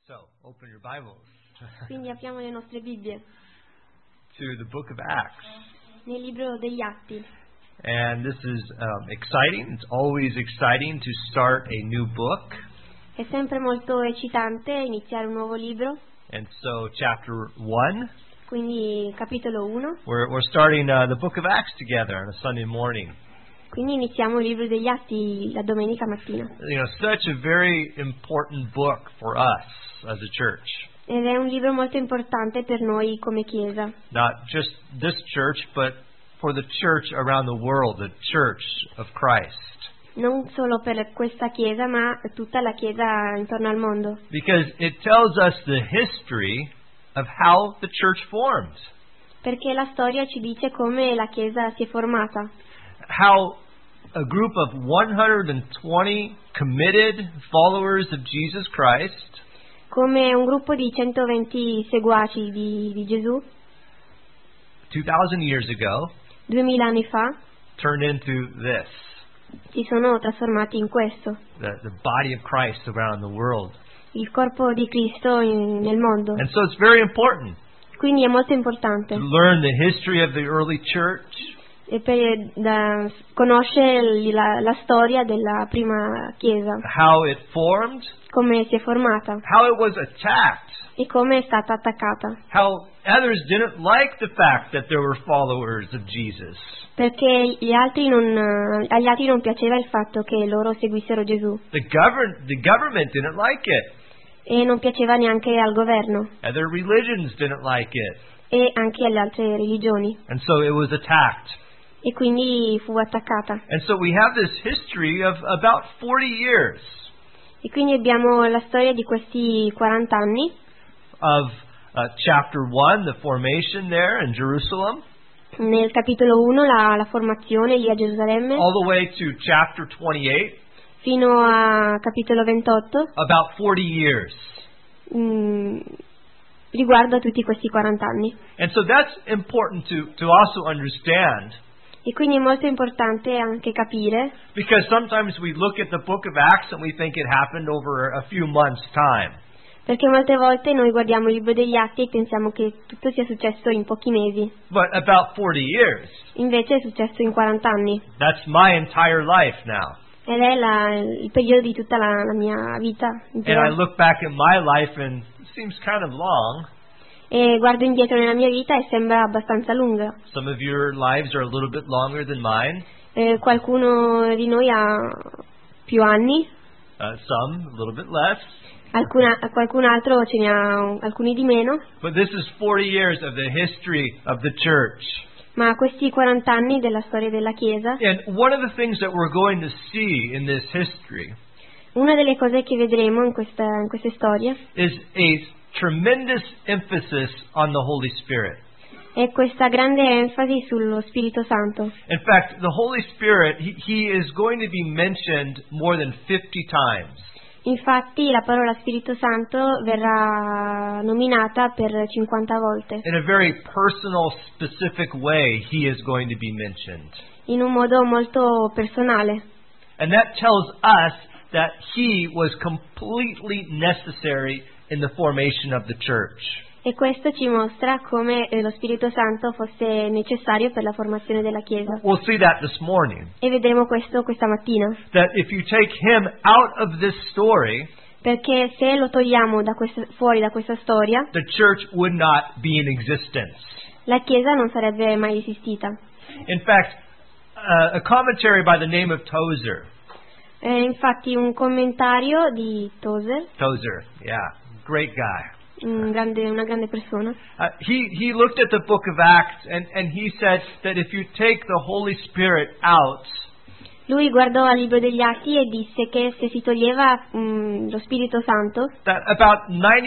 So, open your Bibles Quindi apriamo le nostre Bibbie to the book of Acts. nel libro degli Atti. And this is exciting. It's always exciting to start a new book. È sempre molto eccitante iniziare un nuovo libro, And so, chapter 1, quindi capitolo 1. we're starting the book of Acts together on a Sunday morning. Quindi iniziamo il libro degli Atti la domenica mattina. You know, such a very important book for us as a church. Ed è un libro molto importante per noi come Chiesa. Not just this church, but for the church around the world, the church of Christ. Non solo per questa Chiesa, ma tutta la Chiesa intorno al mondo. Because it tells us the history of how the church formed. Perché la storia ci dice come la Chiesa si è formata. How a group of 120 committed followers of Jesus Christ Come un gruppo di 120 seguaci di Gesù, 2,000 years ago 2000 anni fa, turned into this, si sono trasformati in questo. the body of Christ around the world. Il corpo di Cristo nel mondo. And so it's very important Quindi è molto importante to learn the history of the early church, e conoscere la storia della prima Chiesa, how it formed, come si è formata how it was attacked, e come è stata attaccata. how others didn't like the fact that there were followers of Jesus. Perché agli altri non piaceva il fatto che loro seguissero Gesù The government didn't like it. e non piaceva neanche al governo Other religions didn't like it. e anche alle altre religioni, And so it was attacked. e quindi fu attaccata. And so we have this history of about 40 years E quindi abbiamo la storia di questi 40 anni, of chapter 1, the formation there in Jerusalem, nel capitolo 1 la formazione lì a Gerusalemme, all the way to chapter 28, fino a capitolo 28, about 40 years. riguardo a tutti questi 40 anni. And so that's important to also understand, E quindi è molto importante anche capire, because sometimes we look at the book of Acts and we think it happened over a few months' time. perché molte volte noi guardiamo il libro degli Atti e pensiamo che tutto sia successo in pochi mesi, But about 40 years. invece è successo in 40 anni. That's my entire life now. Ed è il periodo di tutta la mia vita And intera. I look back at my life and it seems kind of long. E guardo indietro nella mia vita e sembra abbastanza lunga. Some of your lives are a little bit longer than mine. Qualcuno di noi ha più anni, Some a little bit less. qualcun altro ce ne ha alcuni di meno, But this is 40 years of the history of the church. ma questi 40 anni della storia della Chiesa, And one of the things that we're going to see in this history una delle cose che vedremo in queste storie is a tremendous emphasis on the Holy Spirit. è questa grande enfasi sullo Spirito Santo. In fact, the Holy Spirit, he is going to be mentioned more than 50 times. Infatti la parola Spirito Santo verrà nominata per 50 volte. In a very personal, specific way, he is going to be mentioned. In un modo molto personale. And that tells us that he was completely necessary in the formation of the church. E questo ci mostra come lo Spirito Santo fosse necessario per la formazione della Chiesa. We'll see that this morning. E vedremo questo questa mattina. That if you take him out of this story, Perché se lo togliamo fuori da questa storia, the church would not be in existence. la Chiesa non sarebbe mai esistita. In fact, a commentary by the name of Tozer. Infatti un commentario di Tozer, Tozer, yeah, great guy. una grande persona, He looked at the book of Acts and he said that if you take the Holy Spirit out, lui guardò al libro degli Atti e disse che se si toglieva lo Spirito Santo, that about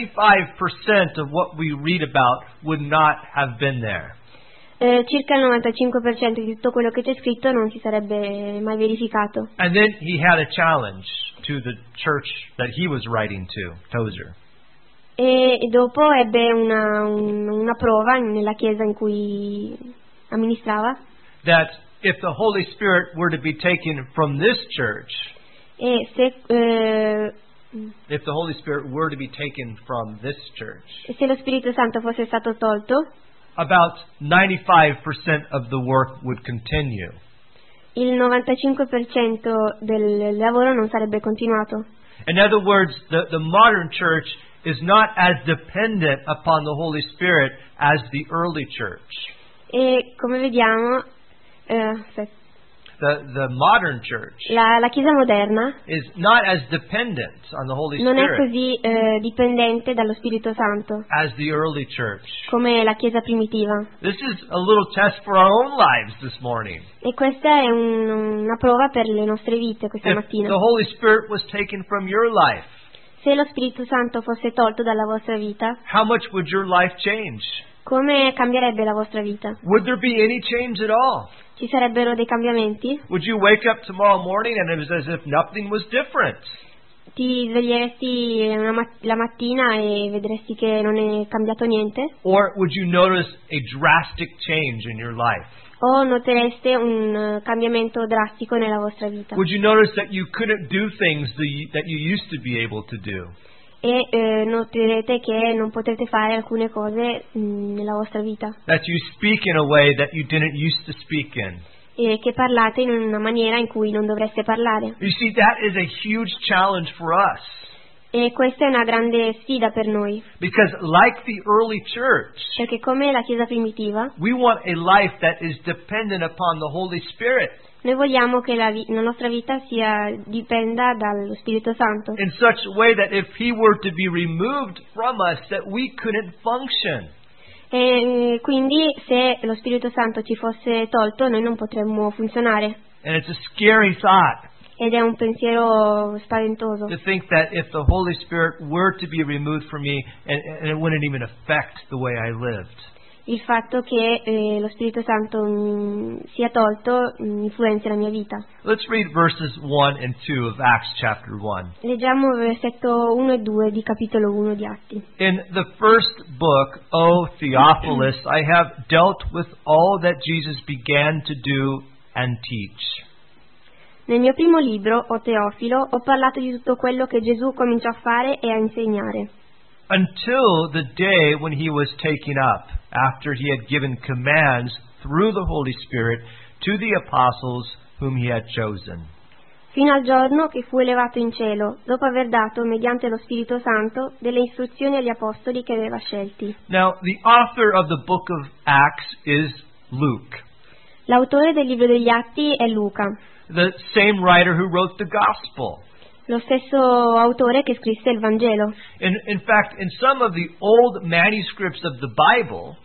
95% of what we read about would not have been there. circa il 95% di tutto quello che c'è scritto non si sarebbe mai verificato. And then he had a challenge to the church that he was writing to, Tozer. E dopo ebbe una prova nella chiesa in cui amministrava, That if the Holy Spirit were to be taken from this church, e se if the Holy Spirit were to be taken from this church, E se lo Spirito Santo fosse stato tolto, about 95% of the work would continue. il 95% del lavoro non sarebbe continuato. In other words, the modern church is not as dependent upon the Holy Spirit as the early church. E come vediamo, The modern church la Chiesa moderna is not as dependent on the Holy non è Spirit così dipendente dallo Spirito Santo as the early church. come la Chiesa primitiva. This is a little test for our own lives this morning. E questa è una prova per le nostre vite questa If mattina. the Holy Spirit was taken from your life, Se lo Spirito Santo fosse tolto dalla vostra vita, how much would your life change? come cambierebbe la vostra vita? Would there be any change at all? Ci sarebbero dei cambiamenti? Would you wake up tomorrow morning and it was as if nothing was different? Ti sveglieresti la mattina e vedresti che non è cambiato niente? Or would you notice a drastic change in your life? O notereste un cambiamento drastico nella vostra vita? Would you notice that you couldn't do things that you used to be able to do? E noterete che non potrete fare alcune cose nella vostra vita? That you speak in a way that you didn't used to speak in? E che parlate in una maniera in cui non dovreste parlare? You see, that is a huge challenge for us. E questa è una grande sfida per noi, Because like the early church, perché come la Chiesa primitiva, we want a life that is dependent upon the Holy Spirit noi vogliamo che la nostra vita dipenda dallo Spirito Santo, in such a way that if He were to be removed from us, that we couldn't function. e quindi se lo Spirito Santo ci fosse tolto noi non potremmo funzionare. And it's a scary thought Ed è un pensiero spaventoso to think that if the Holy Spirit were to be removed from me, and it wouldn't even affect the way I lived. il fatto che lo Spirito Santo sia tolto influenzi la mia vita. Let's read verses 1 and 2 of Acts chapter 1. Leggiamo versetto 1 e 2 di capitolo 1 di Atti. In the first book, O Theophilus, I have dealt with all that Jesus began to do and teach. Nel mio primo libro, O Teofilo, ho parlato di tutto quello che Gesù cominciò a fare e a insegnare, Until the day when He was taken up, after He had given commands through the Holy Spirit to the apostles whom He had chosen. fino al giorno che fu elevato in cielo, dopo aver dato, mediante lo Spirito Santo, delle istruzioni agli apostoli che aveva scelti. Now, the author of the book of Acts is Luke, L'autore del libro degli Atti è Luca, the same writer who wrote the Gospel. lo stesso autore che scrisse il Vangelo. In fact, in some of the old manuscripts of the Bible,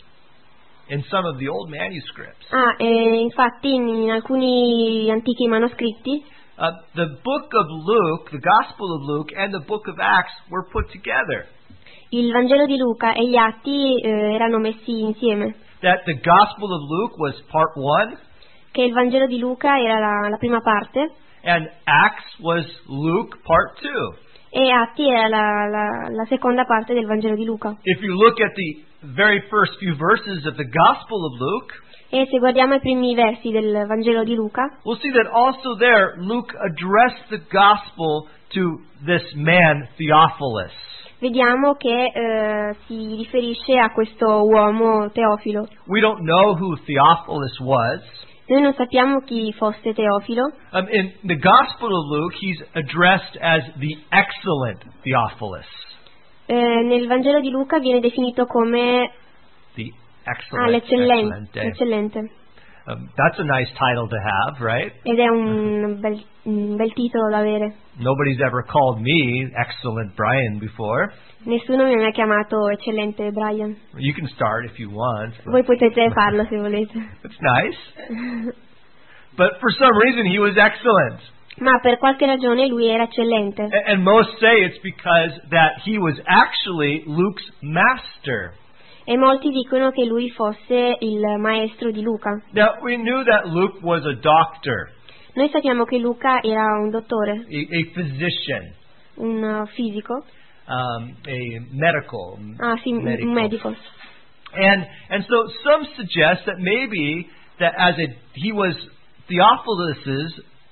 Infatti in alcuni antichi manoscritti the book of Luke, the Gospel of Luke, and the book of Acts were put together. il Vangelo di Luca e gli Atti erano messi insieme, That the Gospel of Luke was part 1, che il Vangelo di Luca era la prima parte and Acts was Luke part 2. e Atti era la seconda parte del Vangelo di Luca. If you look at the very first few verses of the Gospel of Luke, E se guardiamo i primi versi del Vangelo di Luca, we'll see that also there Luke addressed the Gospel to this man, Theophilus. vediamo che si riferisce a questo uomo Teofilo. We don't know who Theophilus was. Noi non sappiamo chi fosse Teofilo. In the Gospel of Luke, he's addressed as the excellent Theophilus. Nel Vangelo di Luca viene definito come The excellent. l'eccellente. That's a nice title to have, right? Ed è un bel titolo da avere. Nobody's ever called me Excellent Brian before. Nessuno mi ha mai chiamato eccellente Brian. You can start if you want. Voi potete farlo se volete. It's nice. But for some reason he was excellent. Ma per qualche ragione lui era eccellente. And most say it's because that he was actually Luke's master. E molti dicono che lui fosse il maestro di Luca. Now, we knew that Luke was a doctor, Noi sappiamo che Luca era un dottore, a physician, un fisico. a medical. Un medico. And so some suggest that maybe that he was Theophilus's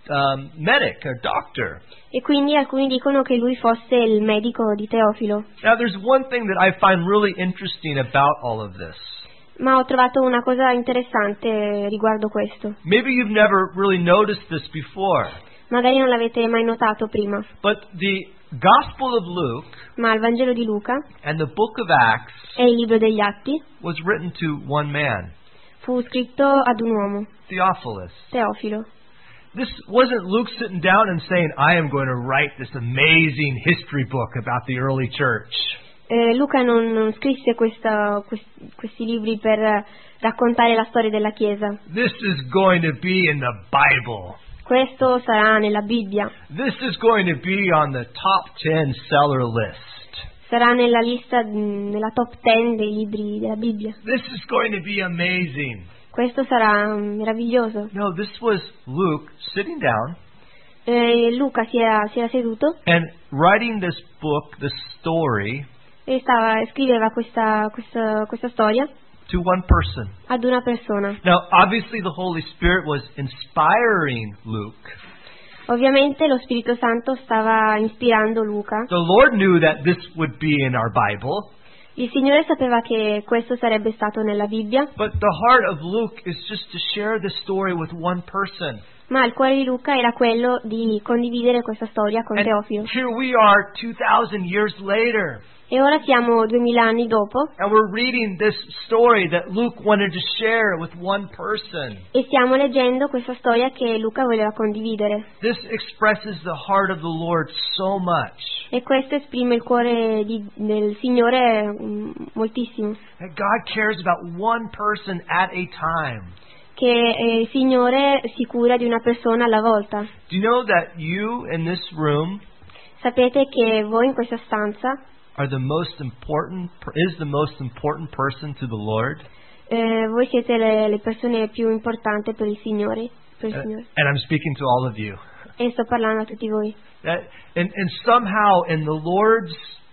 medic, a doctor. E quindi alcuni dicono che lui fosse il medico di Teofilo. Now, there's one thing that I find really interesting about all of this. Ma ho trovato una cosa interessante riguardo questo. Maybe you've never really noticed this before, Magari non l'avete mai notato prima, but the Gospel of Luke ma il Vangelo di Luca and the book of Acts e il libro degli Atti was written to one man, fu scritto ad un uomo, Theophilus. Teofilo. This wasn't Luke sitting down and saying, I am going to write this amazing history book about the early church. Luca non scrisse questi libri per raccontare la storia della Chiesa. This is going to be in the Bible. Questo sarà nella Bibbia, This is going to be on the top 10 seller list. sarà nella lista, nella top 10 dei libri della Bibbia. This is going to be amazing. Questo sarà meraviglioso. No, this was Luke sitting down Luca si era seduto and writing this book, this story, e scriveva questa storia to one person. ad una persona. Now, obviously the Holy Spirit was inspiring Luke. Ovviamente lo Spirito Santo stava ispirando Luca. The Lord knew that this would be in our Bible, Il Signore sapeva che questo sarebbe stato nella Bibbia, but the heart of Luke is just to share the story with one person. ma il cuore di Luca era quello di condividere questa storia con And Teofilo. here we are 2,000 years later, E ora siamo 2000 anni dopo and we're reading this story that Luke wanted to share with one person. e stiamo leggendo questa storia che Luca voleva condividere. This expresses the heart of the Lord so much. E questo esprime il cuore del Signore moltissimo. That God cares about one person at a time. Che il Signore si cura di una persona alla volta. Do you know that you in this room Sapete che voi in questa stanza is the most important person to the Lord? voi siete le persone più importanti per il Signore. Per il Signore. And I'm speaking to all of you. E sto parlando a tutti voi. And somehow in the Lord's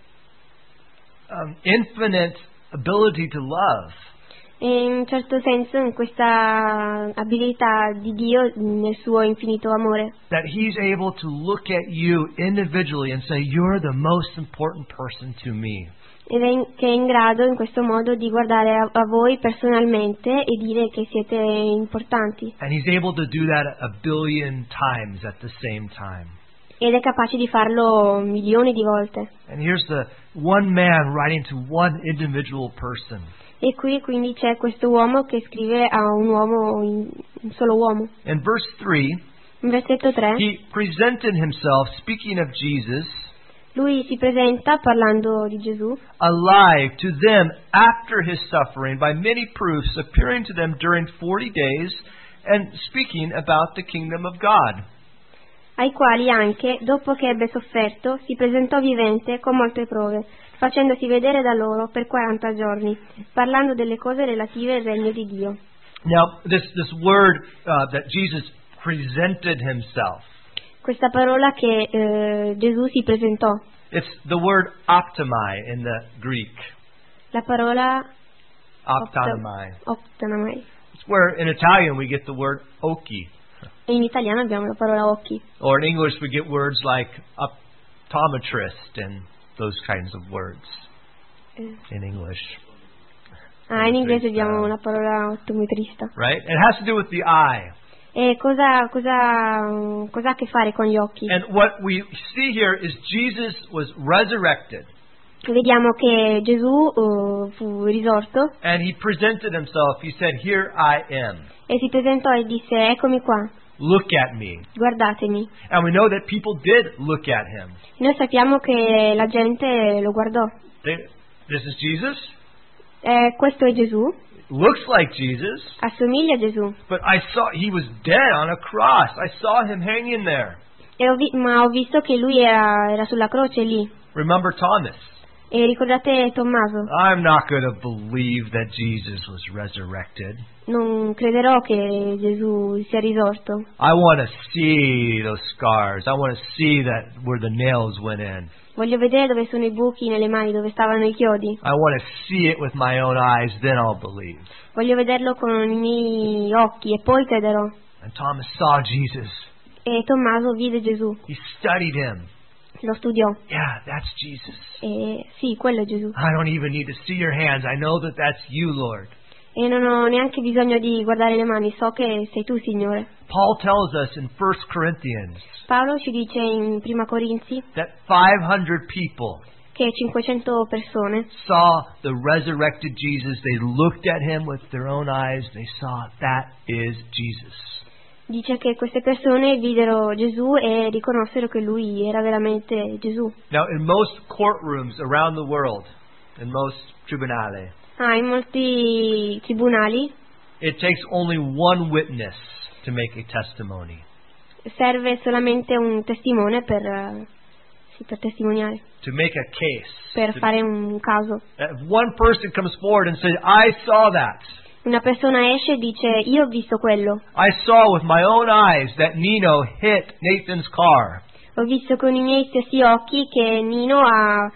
infinite ability to love, E in un certo senso in questa abilità di Dio nel suo infinito amore, that He's able to look at you individually and say, you're the most important person to me. che è in grado in questo modo di guardare a voi personalmente e dire che siete importanti. And He's able to do that 1 billion times at the same time. Ed è capace di farlo milioni di volte. And here's the one man writing to one individual person. E qui quindi c'è questo uomo che scrive a un uomo, un solo uomo. In verse 3, In versetto 3, he presented himself, speaking of Jesus, lui si presenta parlando di Gesù, alive to them after his suffering by many proofs, appearing to them during 40 days and speaking about the kingdom of God. ai quali anche, dopo che ebbe sofferto, si presentò vivente con molte prove, facendosi vedere da loro per 40 giorni, parlando delle cose relative al regno di Dio. Now, this word that Jesus presented himself, Questa parola che Gesù si presentò, it's the word optomai in the Greek. la parola Optomai. optanamai. It's where in Italian we get the word occhi. E in italiano abbiamo la parola occhi. Or in English we get words like optometrist and those kinds of words in English. In inglese abbiamo la parola ottometrista. Right? It has to do with the eye. E cosa ha a che fare con gli occhi? And what we see here is Jesus was resurrected. Vediamo che Gesù fu risorto And he presented himself. He said, "Here I am. e si presentò e disse: eccomi qua, Look at me." guardatemi. And we know that people did look at him. Noi sappiamo che la gente lo guardò. This is Jesus. Questo è Gesù, Looks like Jesus. assomiglia a Gesù. But I saw he was dead on a cross. I saw him hanging there. Ma ho visto che lui era sulla croce lì. Remember Thomas? E ricordate Tommaso? I'm not going to believe that Jesus was resurrected. Non crederò che Gesù sia risorto. I want to see those scars. I want to see that where the nails went in. Voglio vedere dove sono i buchi nelle mani, dove stavano i chiodi. I want to see it with my own eyes, then I'll believe. Voglio vederlo con i miei occhi e poi crederò. And Thomas saw Jesus. E Tommaso vide Gesù, He studied him. lo studiò. Yeah, that's Jesus. E sì, quello è Gesù. I don't even need to see your hands. I know that that's you, Lord. E non ho neanche bisogno di guardare le mani, so che sei tu, Signore. Paul tells us in 1 Corinthians Paolo ci dice in Prima Corinzi that 500 people che 500 persone saw the resurrected Jesus. They looked at him with their own eyes. They saw that is Jesus. dice che queste persone videro Gesù e riconossero che lui era veramente Gesù. Now, in most courtrooms around the world, in most tribunali, In molti tribunali it takes only one witness to make a testimony. serve solamente un testimone per testimoniare, To make a case. per fare un caso. If one person comes forward and says, I saw that. Una persona esce e dice io ho visto quello, I saw with my own eyes that Nino hit Nathan's car. ho visto con i miei stessi occhi che Nino ha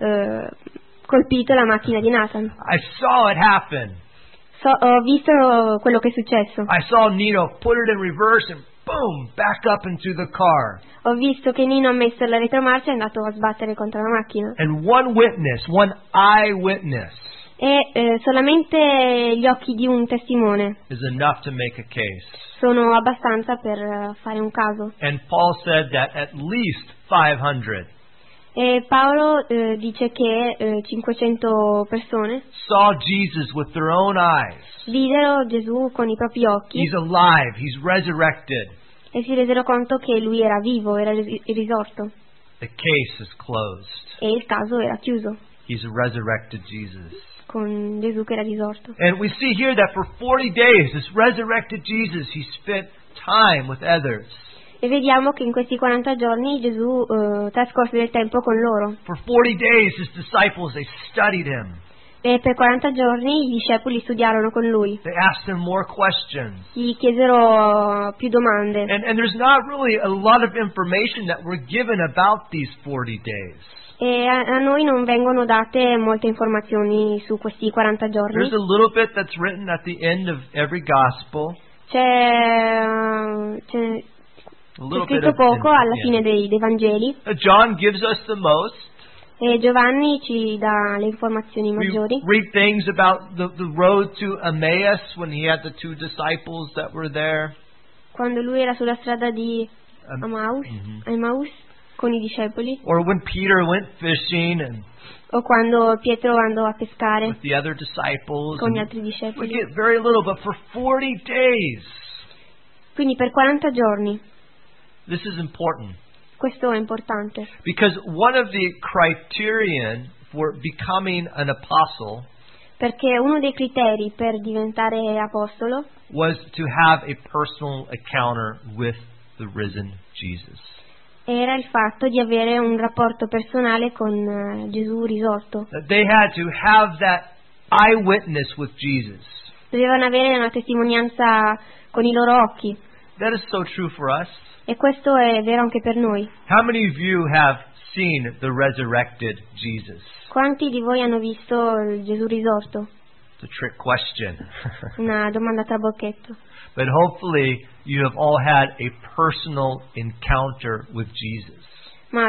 colpito la macchina di Nathan. I saw it happen. Ho visto quello che è successo. I saw Nino put it in reverse and boom, back up into the car. Ho visto che Nino ha messo la retromarcia e è andato a sbattere contro la macchina. And one witness, one eyewitness E solamente gli occhi di un testimone is enough to make a case. sono abbastanza per fare un caso. And Paul said that at least 500 E Paolo dice che 500 persone saw Jesus with their own eyes. videro Gesù con i propri occhi He's alive. He's resurrected. e si resero conto che lui era vivo, era risorto The case is closed. e il caso era chiuso He's a resurrected Jesus. con Gesù che era risorto. And we see here that for 40 days, this resurrected Jesus, he spent time with others. E vediamo che in questi 40 giorni Gesù trascorse del tempo con loro. For 40 days, his disciples, they studied him. E per 40 giorni i discepoli studiarono con lui. They asked him more questions. Gli chiesero più domande. And there's not really a lot of information that we're given about these 40 days. E a noi non vengono date molte informazioni su questi 40 giorni. There's a little bit that's written at the end of every gospel. C'è A little bit scritto of poco alla yeah. fine dei Vangeli John gives us the most. e Giovanni ci dà le informazioni We maggiori. read things about the road to Emmaus when he had the two disciples that were there. Quando lui era sulla strada di Emmaus con i discepoli, Or when Peter went fishing and o quando Pietro andò a pescare with the other disciples. con gli And altri we discepoli. get very little, but for 40 days, Quindi per 40 giorni, this is important. questo è importante, Because one of the criterion for becoming an apostle perché uno dei criteri per diventare apostolo was to have a personal encounter with the risen Jesus. era il fatto di avere un rapporto personale con Gesù risorto. That they had to have that eyewitness with Jesus. Dovevano avere una testimonianza con i loro occhi, That is so true for us. e questo è vero anche per noi. How many of you have seen the resurrected Jesus? Quanti di voi hanno visto il Gesù risorto? It's a trick question. Una domanda tra bocchetto. But hopefully you have all had a personal encounter with Jesus. Ma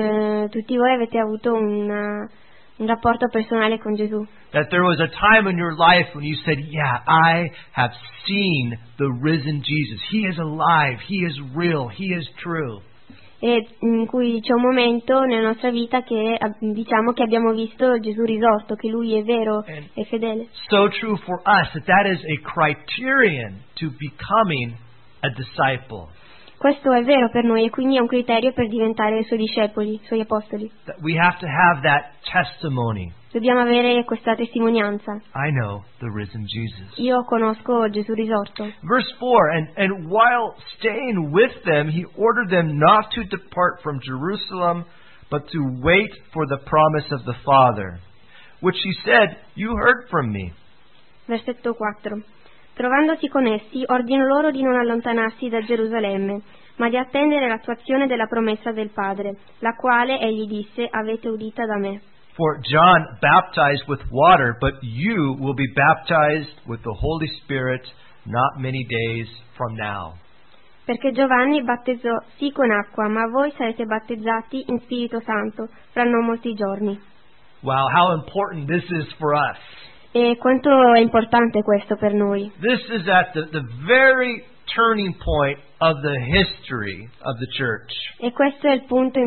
tutti voi avete avuto un rapporto personale con Gesù. That there was a time in your life when you said, yeah, I have seen the risen Jesus. He is alive. He is real. He is true. E in cui c'è un momento nella nostra vita che diciamo che abbiamo visto Gesù risorto, che Lui è vero e fedele. So true for us that is a criterion to becoming a disciple. Questo è vero per noi e quindi è un criterio per diventare Suoi discepoli, Suoi apostoli. That we have to have that testimony. Dobbiamo avere questa testimonianza. I know the risen Jesus. Io conosco Gesù risorto. Verse 4, and while staying with them, he ordered them not to depart from Jerusalem, but to wait for the promise of the Father, which he said, you heard from me. Versetto 4. Trovandosi con essi, ordinò loro di non allontanarsi da Gerusalemme, ma di attendere l'attuazione della promessa del Padre, la quale egli disse, avete udita da me. For John baptized with water, but you will be baptized with the Holy Spirit not many days from now. Perché Giovanni battezzò sì con acqua, ma voi sarete battezzati in Spirito Santo fra non molti giorni. Wow, how important this is for us. E quanto è importante questo per noi. This is at the very turning point of the history of the church. E questo è il punto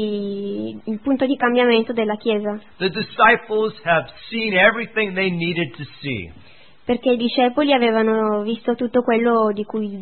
di cambiamento della Chiesa. The disciples have seen everything they needed to see. Perché i discepoli avevano visto tutto quello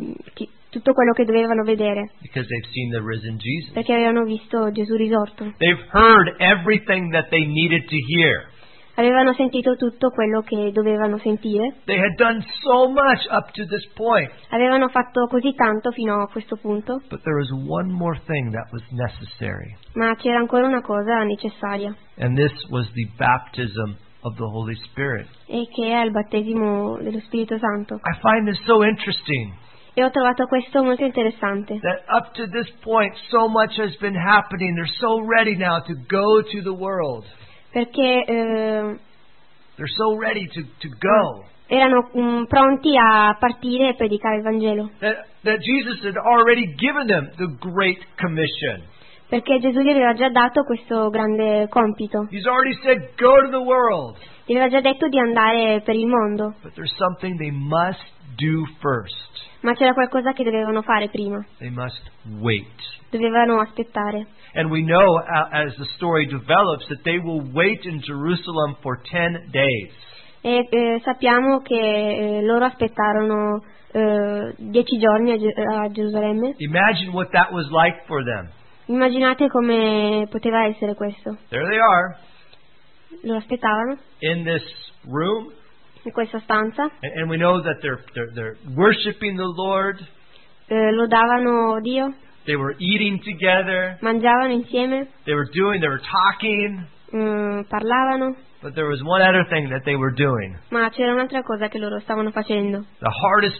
che dovevano vedere. Because they've seen the risen Jesus. Perché avevano visto Gesù risorto. They've heard everything that they needed to hear. Avevano sentito tutto quello che dovevano sentire. They had done so much up to this point. Avevano fatto così tanto fino a questo punto. But there was one more thing that was necessary. Ma c'era ancora una cosa necessaria. And this was the baptism of the Holy Spirit. E che è il battesimo dello Spirito Santo. I find this so interesting. E ho trovato questo molto interessante. That up to this point so much has been happening. They're so ready now to go to the world. Perché they're so ready to go. Erano pronti a partire e predicare il Vangelo. That Jesus had already given them the Great Commission. Perché Gesù gli aveva già dato questo grande compito. He's already said, go to the world. Gli aveva già detto di andare per il mondo. But there's something they must do first. Ma c'era qualcosa che dovevano fare prima. They must wait. Dovevano aspettare. And we know as the story develops that they will wait in Jerusalem for 10 days. E sappiamo che loro aspettarono 10 giorni a Gerusalemme. Imagine what that was like for them. Immaginate come poteva essere questo. There they are. Lo aspettavano in this room. In questa stanza. And we know that they're worshiping the Lord. Lodavano Dio. They were eating together. Mangiavano insieme. They were talking. Parlavano. But there was one other thing that they were doing. Ma c'era un'altra cosa che loro stavano facendo. The hardest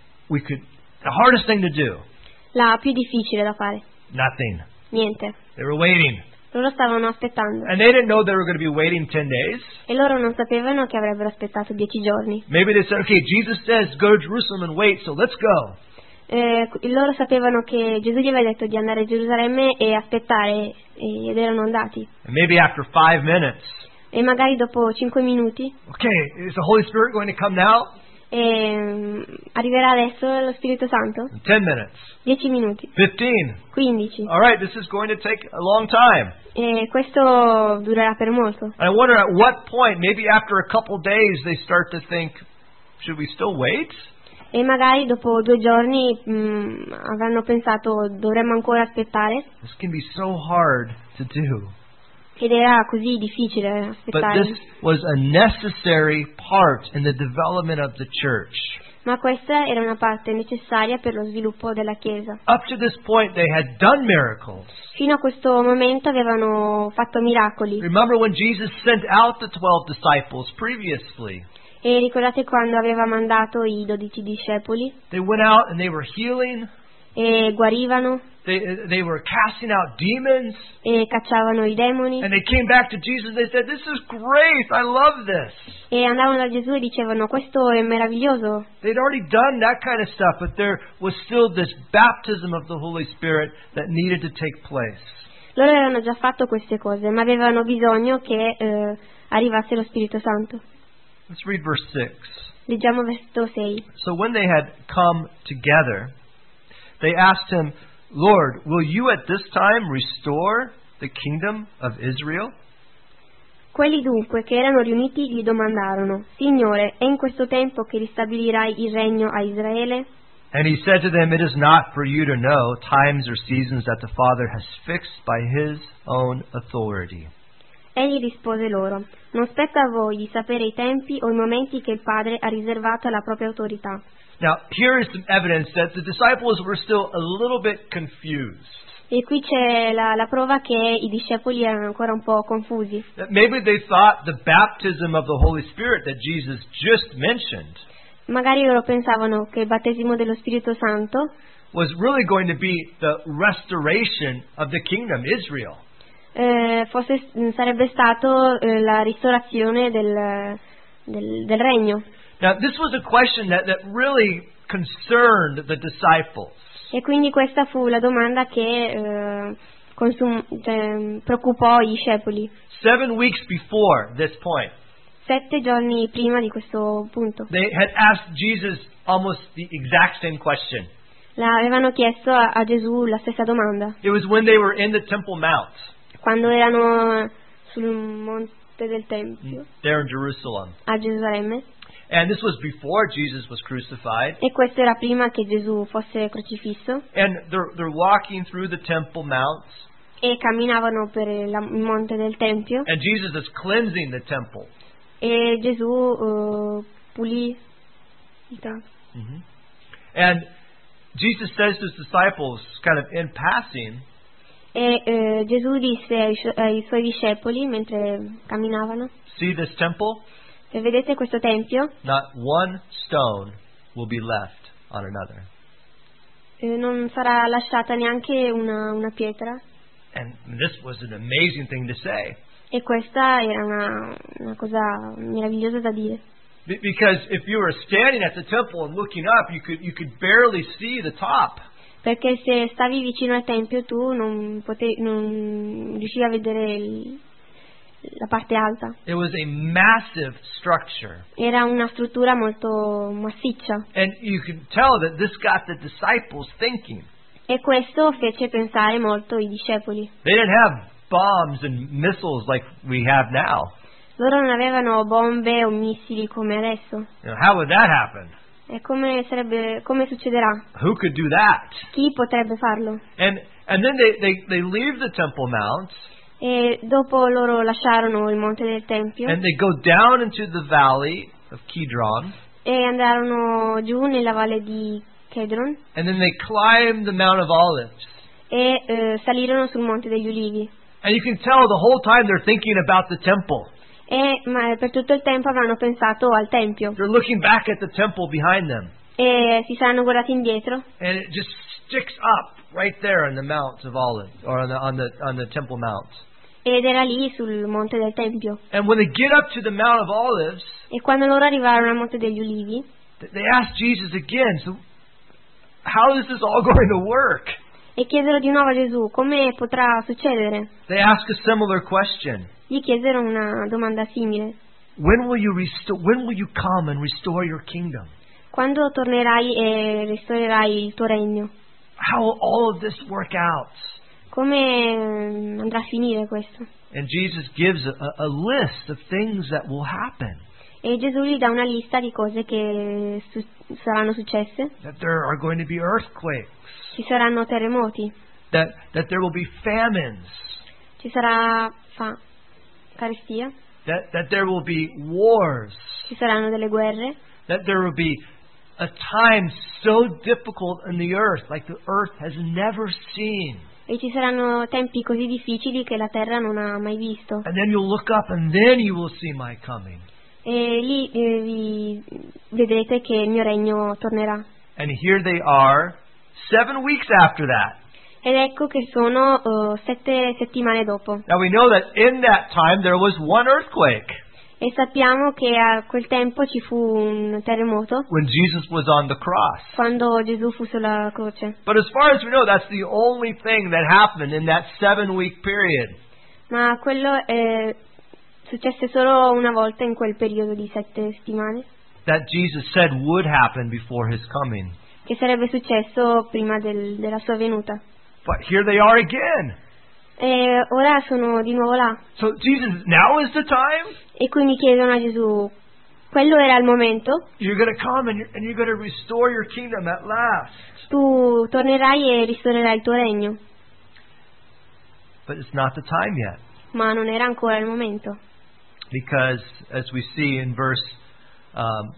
thing to do. La più difficile da fare. Nothing. Niente. They were waiting. Loro stavano aspettando. And they didn't know they were going to be waiting 10 days. E loro non sapevano che avrebbero aspettato 10 giorni. Maybe they said, okay, Jesus says go to Jerusalem and wait, so let's go. Loro sapevano che Gesù gli aveva detto di andare a Gerusalemme e aspettare, ed erano andati. And maybe after 5 minutes. E magari dopo 5 minuti. Okay, is the Holy Spirit going to come now? Arriverà adesso lo Spirito Santo? 10 minutes. 10 minuti. 15. 15. All right, this is going to take a long time. E questo durerà per molto. I wonder at what point, maybe after a couple days, they start to think, should we still wait? E magari dopo 2 giorni avranno pensato, dovremmo ancora aspettare? This can be so hard to do. Ed era così difficile aspettare. But this was a necessary part in the development of the church. Ma questa era una parte necessaria per lo sviluppo della Chiesa. Up to this point they had done miracles. Fino a questo momento avevano fatto miracoli. Remember when Jesus sent out the 12 disciples previously? E ricordate quando aveva mandato i 12 discepoli? They went out and they were healing. E guarivano. They were casting out demons. E cacciavano i demoni. And they came back to Jesus and they said, this is great, I love this. E andavano da Gesù e dicevano, questo è meraviglioso. They'd already done that kind of stuff, but there was still this baptism of the Holy Spirit that needed to take place. Loro avevano già fatto queste cose, ma avevano bisogno che arrivasse lo Spirito Santo. Let's read verse 6. Leggiamo versetto 6. So when they had come together, they asked him, Lord, will you at this time restore the kingdom of Israel? Quelli dunque che erano riuniti gli domandarono, Signore, è in questo tempo che ristabilirai il regno a Israele? And he said to them, it is not for you to know times or seasons that the Father has fixed by his own authority. Egli rispose loro, non spetta a voi di sapere i tempi o i momenti che il Padre ha riservato alla propria autorità. Now, here is some evidence that the disciples were still a little bit confused. E qui c'è la prova che i discepoli erano ancora un po' confusi. That maybe they thought the baptism of the Holy Spirit that Jesus just mentioned Magari loro pensavano che il battesimo dello Spirito Santo was really going to be the restoration of the kingdom, Israel. sarebbe stato la ristorazione del regno. Now, this was a question that really concerned the disciples. E quindi questa fu la domanda che preoccupò i discepoli. 7 weeks before this point, 7 giorni prima di questo punto. they had asked Jesus almost the exact same question. Avevano chiesto a Gesù la stessa domanda. It was when they were in the Temple Mount, Quando erano sul monte del Tempio, there in Jerusalem. a Gerusalemme. And this was before Jesus was crucified. E questo era prima che Gesù fosse crocifisso. And they're walking through the Temple Mount. E camminavano per il monte del Tempio. And Jesus is cleansing the temple. E Gesù pulì il Tempio. Mm-hmm. And Jesus says to his disciples, kind of in passing, E Gesù disse ai suoi discepoli mentre camminavano: see this temple? e vedete questo tempio? Not one stone will be left on another. Non sarà lasciata neanche una pietra. And this was an amazing thing to say. E questa era una cosa meravigliosa da dire. Because if you were standing at the temple and looking up, you could barely see the top. Perché se stavi vicino al tempio tu non riuscivi a vedere la parte alta. It was a massive structure. Era una struttura molto massiccia. And you can tell that this got the disciples thinking. E questo fece pensare molto i discepoli. They didn't have bombs and missiles like we have now. Loro non avevano bombe o missili come adesso. How would that happen? E come succederà? Who could do that? Chi potrebbe farlo? And then they leave the Temple Mount. E dopo loro lasciarono il monte del Tempio. And they go down into the valley of Kidron. E andarono giù nella valle di Kedron. And then they climb the Mount of Olives. E salirono sul monte degli Ulivi. And you can tell the whole time they're thinking about the temple. Ma per tutto il tempo avranno pensato al Tempio. They're looking back at the temple behind them. E si saranno guardati indietro. And it just sticks up right there in the Mount of Olives, or on the Temple Mount. Ed era lì sul monte del Tempio. And when they get up to the Mount of Olives, E quando loro arrivarono al monte degli Ulivi, they ask Jesus again, so how is this all going to work? e chiesero di nuovo a Gesù come potrà succedere. They ask a similar question. Gli chiesero una domanda simile: When will you come and restore your kingdom? quando tornerai e restaurerai il tuo regno? How will all of this work out? Come andrà a finire questo? And Jesus gives a list of things that will happen. E Gesù gli dà una lista di cose che saranno successe. That there are going to be earthquakes. Ci saranno terremoti. That there will be famines. Ci sarà carestia. That there will be wars. Ci saranno delle guerre. That there will be a time so difficult in the earth, like the earth has never seen. E ci saranno tempi così difficili che la terra non ha mai visto. And then you'll look up and then you will see my coming. E lì vi vedrete che il mio regno tornerà. And here they are, 7 weeks after that. Ed ecco che sono 7 settimane dopo. Now we know that in that time there was one earthquake. E sappiamo che a quel tempo ci fu un terremoto When Jesus was on the cross. quando Gesù fu sulla croce. But as far as we know, that's the only thing that happened in that 7-week period. Ma quello successe solo una volta in quel periodo di 7 settimane. That Jesus said would happen before His coming. Che sarebbe successo prima della sua venuta. But here they are again. E ora sono di nuovo là. So Jesus, now is the time? E quindi chiedono a Gesù: quello era il momento? You're going to come and you're going to restore your kingdom at last. Tu tornerai e ristaurerai il tuo regno. But it's not the time yet. Ma non era ancora il momento. Because as we see in verse 5,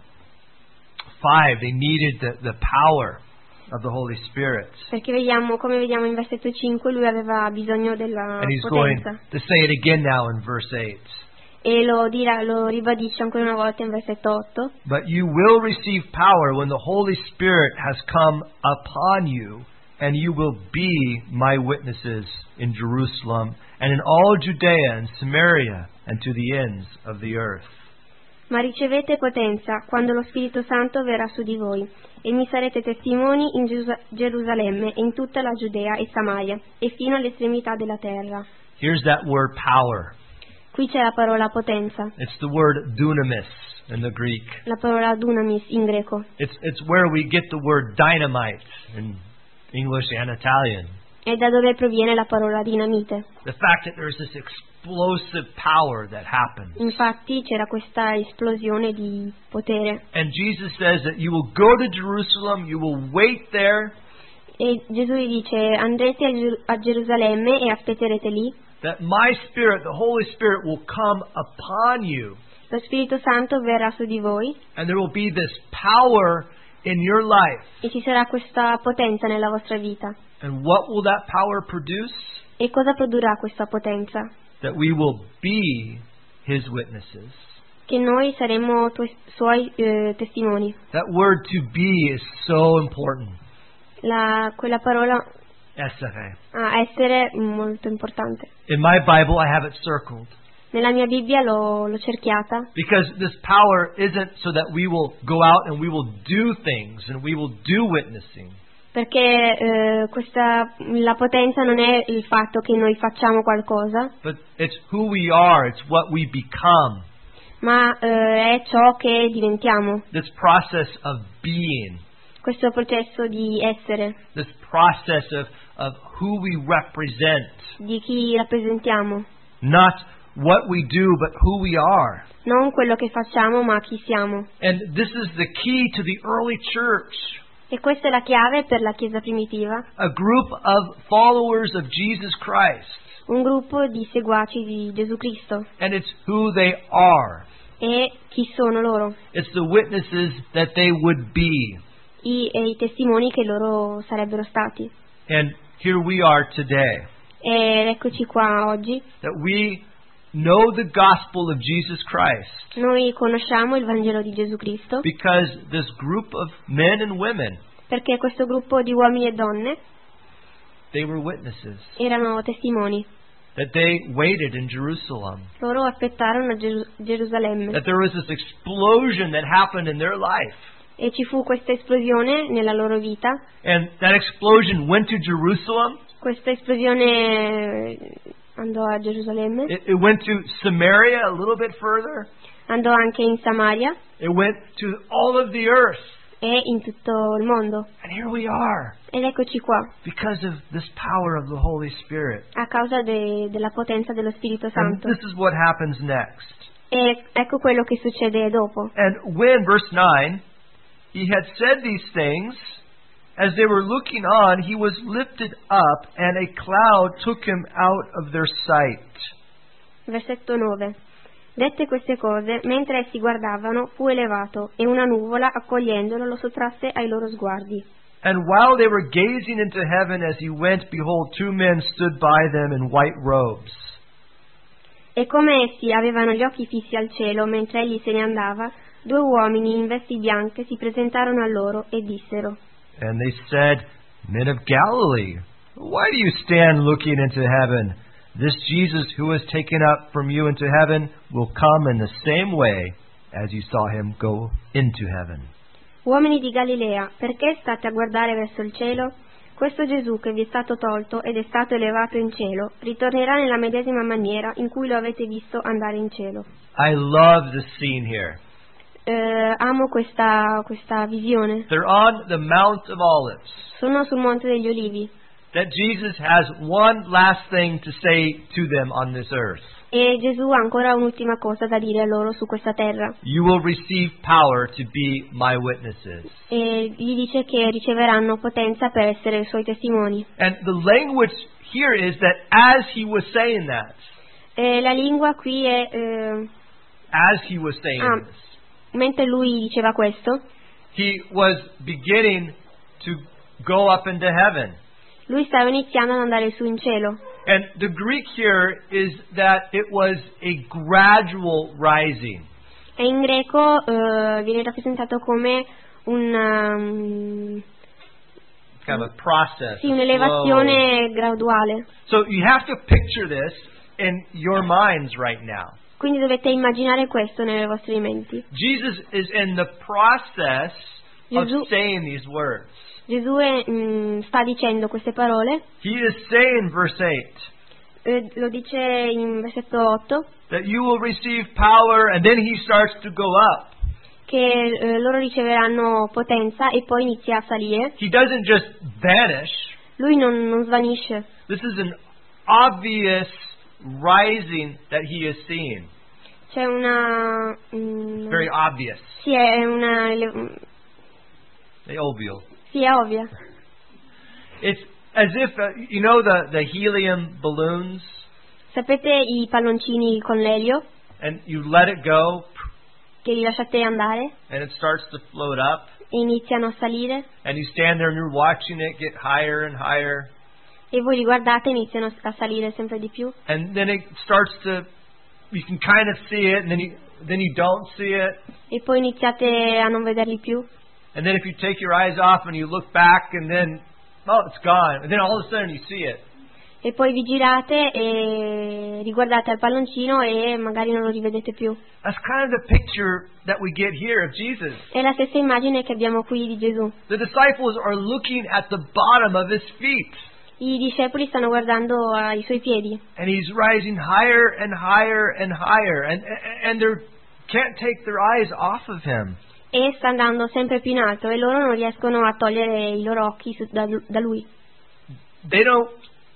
they needed the power of the Holy Spirit. Perché come vediamo in versetto 5, lui aveva bisogno della And He's going potenza. to say it again now in verse 8. E lo ribadisce ancora una volta in versetto 8. But you will receive power when the Holy Spirit has come upon you, and you will be my witnesses in Jerusalem and in all Judea and Samaria and to the ends of the earth. Ma ricevete potenza quando lo Spirito Santo verrà su di voi, e mi sarete testimoni in Gerusalemme e in tutta la Giudea e Samaria, e fino all'estremità della terra. Here's that word power. Qui c'è la parola potenza, It's the word dunamis in the Greek. la parola dunamis in greco. It's where we get the word dynamite in English and Italian. È da dove proviene la parola dinamite. The fact that there's this explosive power that happens. Infatti c'era questa esplosione di potere. And Jesus says that you will go to Jerusalem, you will wait there, E Gesù gli dice: andrete a Gerusalemme e aspetterete lì. that my Spirit, the Holy Spirit, will come upon you. Lo Spirito Santo verrà su di voi And there will be this power in your life. e ci sarà questa potenza nella vostra vita. And what will that power produce? E cosa produrrà questa potenza? That we will be His witnesses. Che noi saremo suoi testimoni. That word to be is so important. Quella parola Essere. essere molto importante. In my Bible, I have it circled. Nella mia Bibbia l'ho cerchiata Because this power isn't so that we will go out and we will do things and we will do witnessing. perché la potenza non è il fatto che noi facciamo qualcosa, But it's who we are, it's what we become. ma è ciò che diventiamo, This process of being. questo processo di essere, This process of who we represent. di chi rappresentiamo, Not what we do, but who we are. non quello che facciamo ma chi siamo. And this is the key to the early church. E questa è la chiave per la Chiesa primitiva, A group of followers of Jesus Christ. un gruppo di seguaci di Gesù Cristo. And it's who they are. E chi sono loro? It's the witnesses that they would be. I testimoni che loro sarebbero stati. And here we are today. Ed eccoci qua oggi. That we know the gospel of Jesus Christ. Noi conosciamo il Vangelo di Gesù Cristo Because this group of men and women, perché questo gruppo di uomini e donne they were witnesses. erano testimoni. That they waited in Jerusalem. Loro aspettarono a Gerusalemme That there was this explosion that happened in their life. e ci fu questa esplosione nella loro vita. And that explosion went to Jerusalem. Questa esplosione andò a Gerusalemme, It went to Samaria a little bit further. andò anche in Samaria It went to all of the earth. e in tutto il mondo. And here we are Ed eccoci qua, because of this power of the Holy Spirit. a causa della potenza dello Spirito And Santo. this is what happens next. E ecco quello che succede dopo. And when, verse 9, he had said these things, as they were looking on, he was lifted up, and a cloud took him out of their sight. Versetto 9. Dette queste cose, mentre essi guardavano, fu elevato, e una nuvola, accogliendolo, lo sottrasse ai loro sguardi. And while they were gazing into heaven as he went, behold, two men stood by them in white robes. E come essi avevano gli occhi fissi al cielo, mentre egli se ne andava, due uomini in vesti bianche si presentarono a loro e dissero: And they said, Men of Galilee, why do you stand looking into heaven? This Jesus who was taken up from you into heaven will come in the same way as you saw him go into heaven. Uomini di Galilea, perché state a guardare verso il cielo? Questo Gesù che vi è stato tolto ed è stato elevato in cielo, ritornerà nella medesima maniera in cui lo avete visto andare in cielo. I love this scene here. Amo questa visione. They're on the Mount of Olives. Sono sul Monte degli Ulivi That Jesus has one last thing to say to them on this earth. e Gesù ha ancora un'ultima cosa da dire a loro su questa terra. You will receive power to be my witnesses. E gli dice che riceveranno potenza per essere suoi testimoni. And the language here is that as he was saying that, E la lingua qui è as he was saying this, mentre lui diceva questo, he was beginning to go up into heaven. lui stava iniziando ad andare su in cielo. And the Greek here is that it was a gradual rising. E in greco viene rappresentato come Kind of a process. sì, a un'elevazione graduale. flow. So you have to picture this in your minds right now. Quindi dovete immaginare questo nelle vostre menti. Jesus is in the process of Gesù- saying these words. Gesù sta dicendo queste parole, He is saying, verse 8, lo dice in versetto 8, that you will receive power, and then he starts to go up. che loro riceveranno potenza e poi inizia a salire. He doesn't just vanish. Lui non svanisce. This is an obvious rising that he is seeing. C'è una... Very obvious. sì, è una... Obvious. sì, è ovvia. It's as if, you know the helium balloons? Sapete i palloncini con l'elio? And you let it go, Che li lasciate andare and it starts to float up. e iniziano a salire? And you stand there and you're watching it get higher and higher. E voi li guardate e iniziano a salire sempre di più? And then it starts to, you can kind of see it, and then you don't see it. E poi iniziate a non vederli più? And then if you take your eyes off and you look back, and then, oh, it's gone. And then all of a sudden you see it. E poi vi girate e riguardate al palloncino e magari non lo rivedete più. That's kind of the picture that we get here of Jesus. È la stessa immagine che abbiamo qui di Gesù. The disciples are looking at the bottom of his feet. I discepoli stanno guardando ai suoi piedi And he's rising higher and higher and higher. And they can't take their eyes off of him. e sta andando sempre più in alto e loro non riescono a togliere i loro occhi da lui. They don't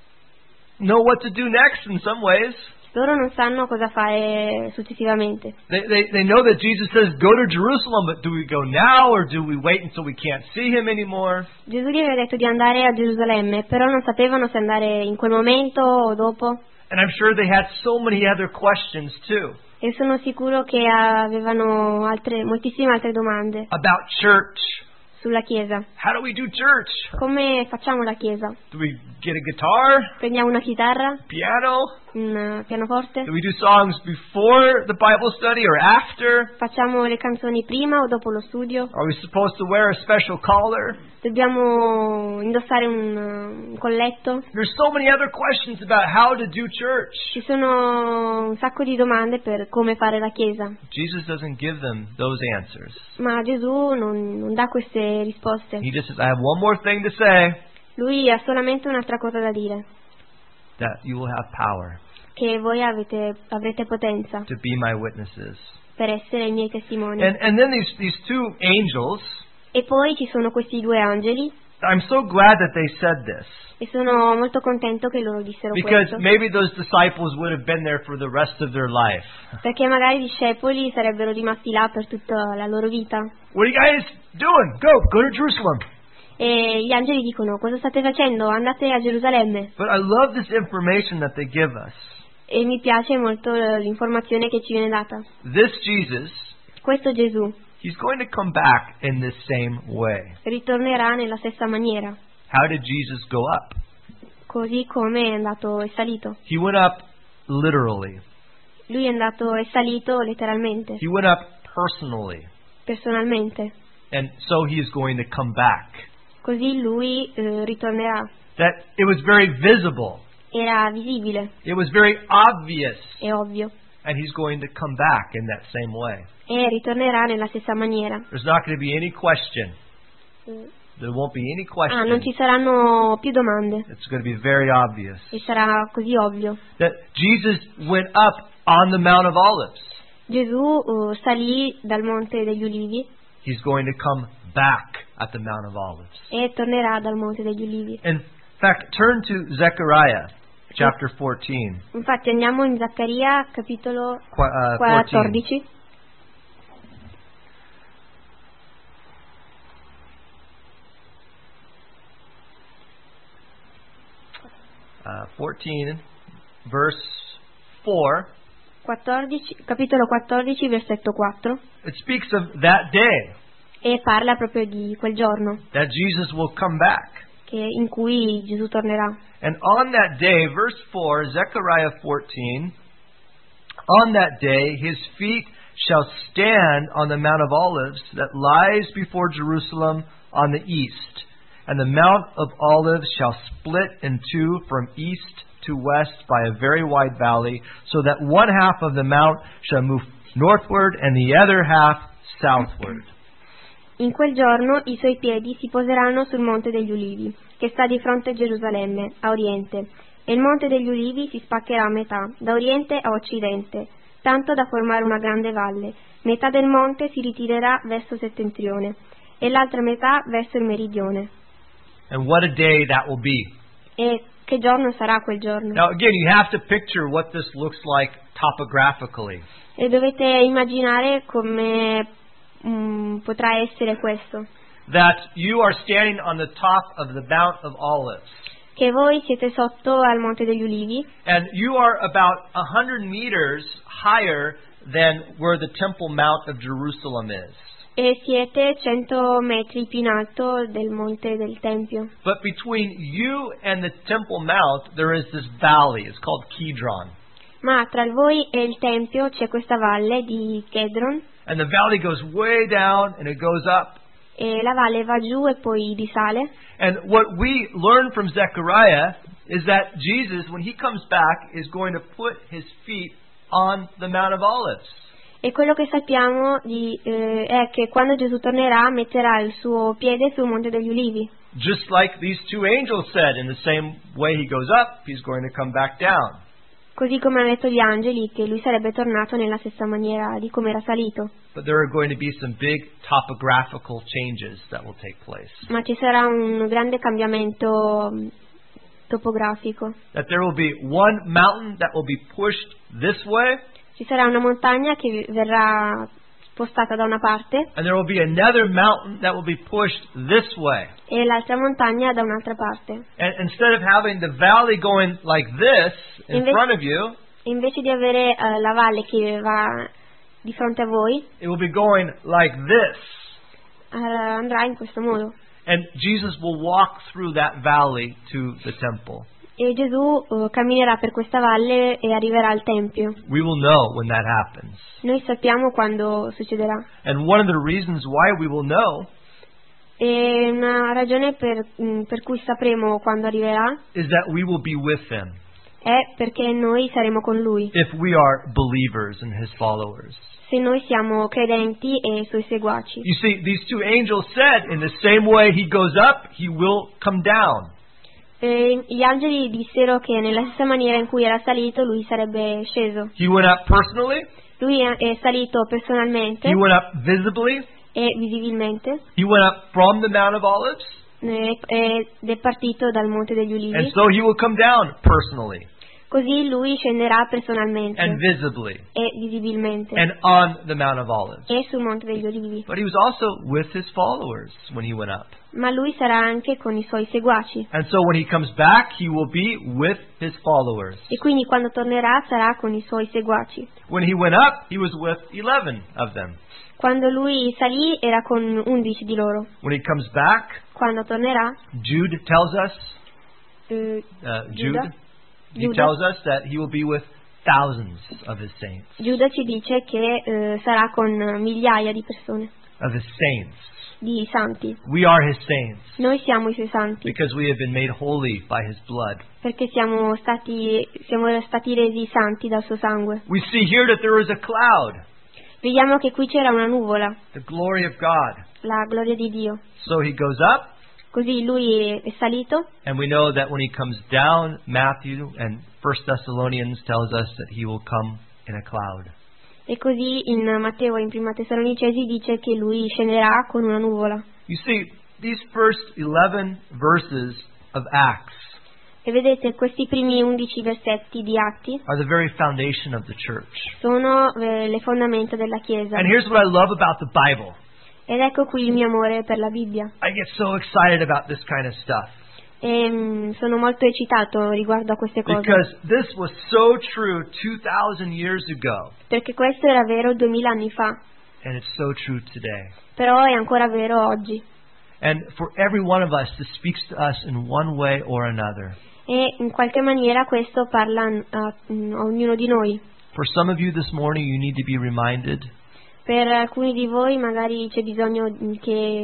know what to do next in some ways. Loro non sanno cosa fare successivamente. They know that Jesus says, go to Jerusalem, but do we go now or do we wait until we can't see him anymore? Gesù gli aveva detto di andare a Gerusalemme, però non sapevano se andare in quel momento o dopo. And I'm sure they had so many other questions too. E sono sicuro che avevano moltissime altre domande About church. sulla Chiesa. How do we do church? Come facciamo la Chiesa? Do we get a guitar? Prendiamo una chitarra, Piano? un pianoforte? Do we do songs before the Bible study or after? Facciamo le canzoni prima o dopo lo studio? Are we supposed to wear a special collar? Dobbiamo indossare un colletto? There's so many other questions about how to do church. Ci sono un sacco di domande per come fare la Chiesa, Jesus doesn't give them those answers. ma Gesù non dà queste risposte. He just says, I have one more thing to say, Lui ha solamente un'altra cosa da dire, that you will have power che voi avrete potenza to be my witnesses. per essere i miei testimoni. And then these two angels, E poi ci sono questi due angeli, I'm so glad that they said this, e sono molto contento che loro dissero because questo, maybe those disciples would have been there for the rest of their life. perché magari i discepoli sarebbero rimasti là per tutta la loro vita. What are you guys doing? Go to Jerusalem. E gli angeli dicono: cosa state facendo? Andate a Gerusalemme. But I love this information that they give us. E mi piace molto l'informazione che ci viene data. This Jesus, Questo Gesù he's going to come back in this same way. ritornerà nella stessa maniera, How did Jesus go up? così come è salito. He went up literally. Lui è salito letteralmente, He went up personally. personalmente. And so he is going to come back. Così lui ritornerà. That it was very visible. Era visibile, It was very obvious. è ovvio. And he's going to come back in that same way. E ritornerà nella stessa maniera. There's not going to be any question. There won't be any question. Non ci saranno più domande. It's going to be very obvious. E sarà così ovvio. That Jesus went up on the Mount of Olives. Gesù salì dal Monte degli Ulivi He's going to come back at the Mount of Olives. e tornerà dal Monte degli Ulivi. In fact, turn to Zechariah chapter 14. Infatti andiamo in Zaccaria capitolo 14. 14. Uh, 14, verse 4. Capitolo 14, versetto 4. It speaks of that day E parla proprio di quel giorno that Jesus will come back. in cui Gesù tornerà. And on that day, verse 4, Zechariah 14, on that day his feet shall stand on the Mount of Olives that lies before Jerusalem on the east. And the Mount of Olives shall split in two from east to west by a very wide valley, so that one half of the mount shall move northward and the other half southward. In quel giorno i suoi piedi si poseranno sul Monte degli Ulivi, che sta di fronte a Gerusalemme, a oriente, e il Monte degli Ulivi si spaccherà a metà, da oriente a occidente, tanto da formare una grande valle. Metà del monte si ritirerà verso settentrione e l'altra metà verso il meridione. And what a day that will be. E che giorno sarà quel giorno? Now again, you have to picture what this looks like topographically. E dovete immaginare come potrà essere questo. That you are standing on the top of the Mount of Olives. Che voi siete sotto al Monte degli Ulivi And you are about 100 meters higher than where the Temple Mount of Jerusalem is. e siete 100 metri più in alto del Monte del Tempio. But between you and the Temple Mount there is this valley. It's called Kidron. Ma tra voi e il Tempio c'è questa valle di Kedron, And the valley goes way down and it goes up. e la valle va giù e poi risale. And what we learn from Zechariah is that Jesus, when he comes back, is going to put his feet on the Mount of Olives. E quello che sappiamo è che quando Gesù tornerà metterà il suo piede sul Monte degli Ulivi. Just like these two angels said, in the same way he goes up, he's going to come back down. Così come hanno detto gli angeli che lui sarebbe tornato nella stessa maniera di come era salito. But there are going to be some big topographical changes that will take place. Ma ci sarà un grande cambiamento topografico. That there will be one mountain that will be pushed this way, Ci sarà una montagna che verrà spostata da una parte and there will be another mountain that will be pushed this way. e l'altra montagna da un'altra parte. And instead of having the valley going like this in front of you, Invece di avere la valle che va di fronte a voi, it will be going like this. andrà in questo modo. And Jesus will walk through that valley to the temple. E Gesù camminerà per questa valle e arriverà al Tempio. We will know when that happens. Noi sappiamo quando succederà. And one of the reasons why we will know E una ragione per cui sapremo quando arriverà is that we will be with him è perché noi saremo con lui. if we are believers and his followers. Se noi siamo credenti e suoi seguaci. You see, these two angels said, in the same way he goes up, he will come down. Gli angeli dissero che nella stessa maniera in cui era salito lui sarebbe sceso. He went up personally, Lui è salito personalmente he went up visibly, e visibilmente he went up from the Mount of Olives, ed è partito dal Monte degli and Ulivi. so he will come down personally Così lui scenderà personalmente and visibly e visibilmente and on the Mount of Olives. e sul Monte degli Ulivi. But he was also with his followers when he went up. Ma lui sarà anche con i suoi seguaci. And so when he comes back, he will be with his followers. E quindi quando tornerà sarà con i suoi seguaci. When he went up, he was with 11 of them. Quando lui salì era con 11 di loro. When he comes back, Quando tornerà, Jude tells us, Giuda he tells us that he will be with thousands of his saints. Giuda ci dice che sarà con migliaia di persone, Of his saints. di santi. We are his saints Noi siamo i suoi santi because we have been made holy by his blood. perché siamo stati resi santi dal suo sangue. We see here that there is a cloud, Vediamo che qui c'era una nuvola, the glory of God. la gloria di Dio. So he goes up, Così lui è salito and we know that when he comes down, Matthew and 1 Thessalonians tells us that he will come in a cloud. e così in Matteo e in Prima Tessalonicesi dice che lui scenderà con una nuvola. You see, these first 11 verses of Acts E vedete, questi primi 11 versetti di Atti are the very foundation of the church. sono le fondamenta della Chiesa. And here's what I love about the Bible. Ed ecco qui il mio amore per la Bibbia. I get so excited about this kind of stuff E sono molto eccitato riguardo a queste cose. because this was so true 2,000 years ago, Perché questo era vero 2000 anni fa, and it's so true today. però è ancora vero oggi. And for every one of us, this speaks to us in one way or another. E in qualche maniera questo parla a ognuno di noi. For some of you this morning, you need to be reminded Per alcuni di voi magari c'è bisogno che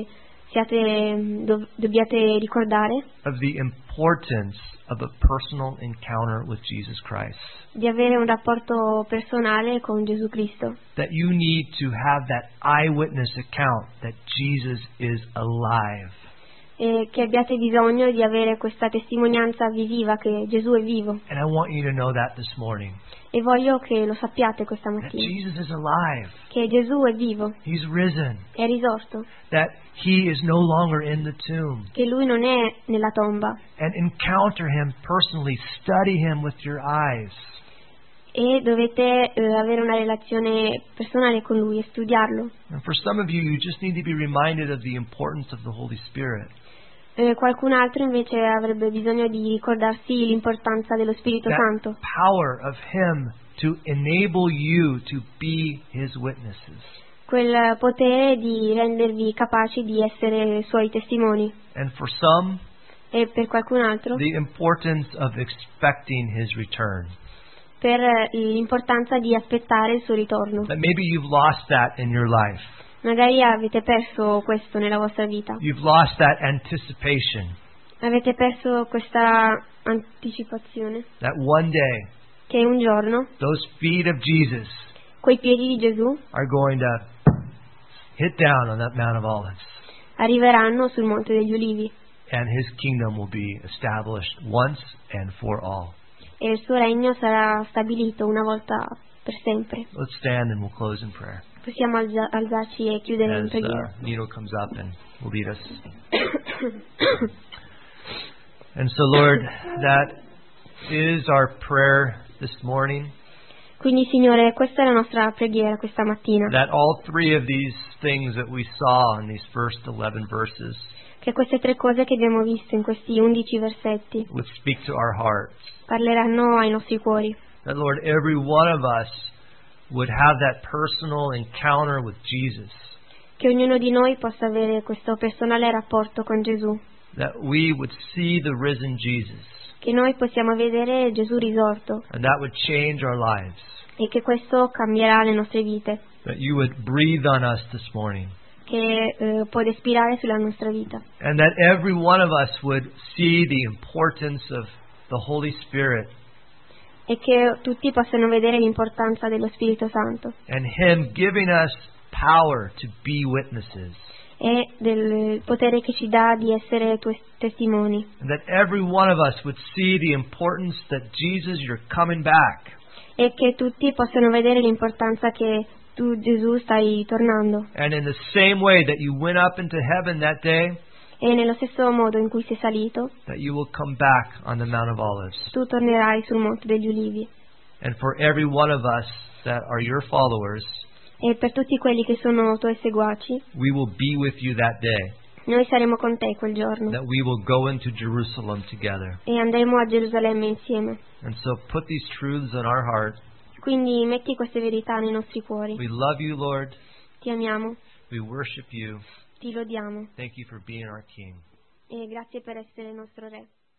dobbiate ricordare of the importance of a personal encounter with Jesus Christ. di avere un rapporto personale con Gesù Cristo. That you need to have that eyewitness account that Jesus is alive. E che abbiate bisogno di avere questa testimonianza visiva che Gesù è vivo. And I want you to know that this morning. E voglio che lo sappiate questa That mattina, Jesus is alive. che Gesù è vivo, He's risen. è risorto, That He is no longer in the tomb. che Lui non è nella tomba. And encounter Him personally. Study Him with your eyes. E dovete avere una relazione personale con Lui e studiarlo. And for some of you, you just need to be reminded of the importance of the Holy Spirit. Qualcun altro invece avrebbe bisogno di ricordarsi l'importanza dello Spirito That Santo, power of Him to enable you to be His witnesses. quel potere di rendervi capaci di essere Suoi testimoni. And for some, E per qualcun altro, the importance of expecting His return. per l'importanza di aspettare il suo ritorno. That maybe you've lost that in your life. Magari avete perso questo nella vostra vita, You've lost that anticipation. avete perso questa anticipazione That one day, che un giorno those feet of Jesus quei piedi di Gesù are going to hit down on that Mount of Olives. arriveranno sul Monte degli Ulivi And His kingdom will be established once and for all. e il suo regno sarà stabilito una volta per sempre. Let's stand and we'll close in prayer. Possiamo alzarci e chiudere in As preghiera. Nino comes up and will lead us. And so, Lord, that is our prayer this morning. Quindi, Signore, questa è la nostra preghiera questa mattina, That all three of these things that we saw in these first 11 verses che queste tre cose che abbiamo visto in questi 11 versetti would speak to our hearts. parleranno ai nostri cuori. That, Lord, every one of us would have that personal encounter with Jesus. Che ognuno di noi possa avere questo personale rapporto con Gesù. That we would see the risen Jesus. Che noi possiamo vedere Gesù risorto And that would change our lives. e che questo cambierà le nostre vite, That you would breathe on us this morning. che può respirare sulla nostra vita. And that every one of us would see the importance of the Holy Spirit E che tutti possano vedere l'importanza dello Spirito Santo and Him giving us power to be witnesses. e del potere che ci dà di essere tuoi testimoni. And that every one of us would see the importance that Jesus, you're coming back. E che tutti possano vedere l'importanza che tu, Gesù, stai tornando. And in the same way that you went up into heaven that day, E nello stesso modo in cui sei salito, that you will come back on the Mount of Olives. tu tornerai sul Monte degli Ulivi. And for every one of us that are your followers, E per tutti quelli che sono tuoi seguaci, we will be with you that day. noi saremo con te quel giorno That we will go into Jerusalem together. e andremo a Gerusalemme insieme. And so put these truths in our heart. Quindi metti queste verità nei nostri cuori. We love you, Lord. Ti amiamo, We worship you. ti lodiamo Thank you for being our King. e grazie per essere il nostro Re.